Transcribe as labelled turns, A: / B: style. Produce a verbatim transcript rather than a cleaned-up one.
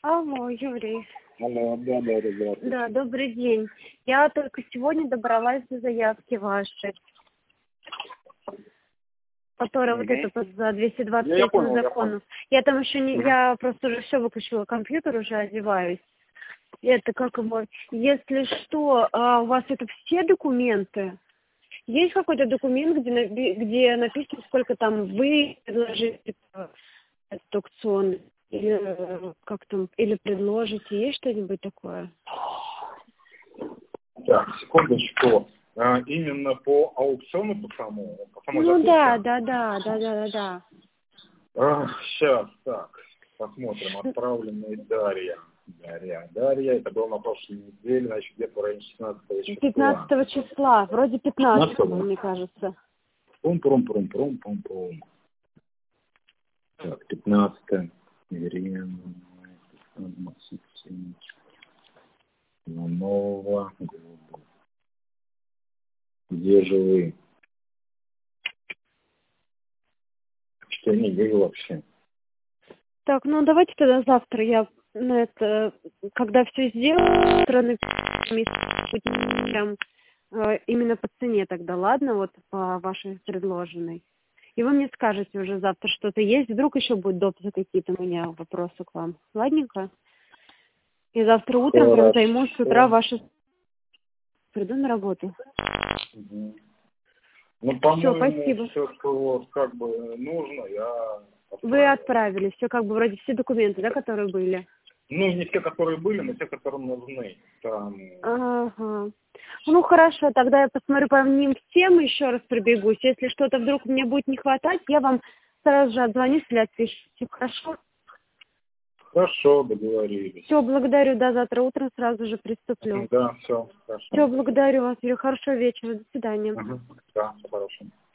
A: Алло, Юрий.
B: Алло, да, да, ребята.
A: Да, добрый день. Я только сегодня добралась до заявки вашей, которая вот это под за двести двадцать
B: Я, я
A: пять
B: понял, я
A: законов.
B: понял.
A: Я там еще не,
B: Мгм.
A: я просто уже все выключила компьютер, уже одеваюсь. Это как его, если что, а у вас это все документы? Есть какой-то документ, где, напи- где написано, сколько там вы предложили э, этот аукцион, или э, как там, или предложите, есть что-нибудь такое?
B: Так, секундочку. А, именно по аукциону, по самому, по самой
A: Ну
B: закупке?
A: да, да, да, да, да, да, да.
B: А, сейчас, так, посмотрим. Отправленная Дарья. Дарья, Дарья, это было на прошлой неделе, значит, где-то в районе шестнадцатого числа.
A: пятнадцатого числа, вроде пятнадцатого, мне кажется.
B: Пум-пум-пум-пум-пум-пум. Так, пятнадцатое. Ирина, Иванова. Где же вы? Что я не вижу вообще?
A: Так, ну давайте тогда завтра я на это, когда все сделаю, завтра напишу прям, э, именно по цене тогда, ладно, вот по вашей предложенной. И вы мне скажете уже завтра что-то есть, вдруг еще будут допуски какие-то у меня вопросы к вам. Ладненько? И завтра утром прям займусь с утра ваши... Приду на работу.
B: Угу. Ну,
A: Все,
B: по-моему,
A: спасибо.
B: все, что вот как бы нужно, я отправил.
A: Вы отправили все, как бы вроде все документы, да, которые были?
B: Ну, не те, которые были, но те, которые нужны. Там...
A: Ага. Ну хорошо, тогда я посмотрю по ним всем, еще раз пробегусь. Если что-то вдруг мне будет не хватать, я вам сразу же отзвонюсь или отпишите. Хорошо?
B: Хорошо, договорились.
A: Все, благодарю. До завтра утром сразу же приступлю.
B: Да, все, хорошо.
A: Все, благодарю вас, Юрий. Хорошего вечера. До свидания.
B: Угу. Да, все хорошо.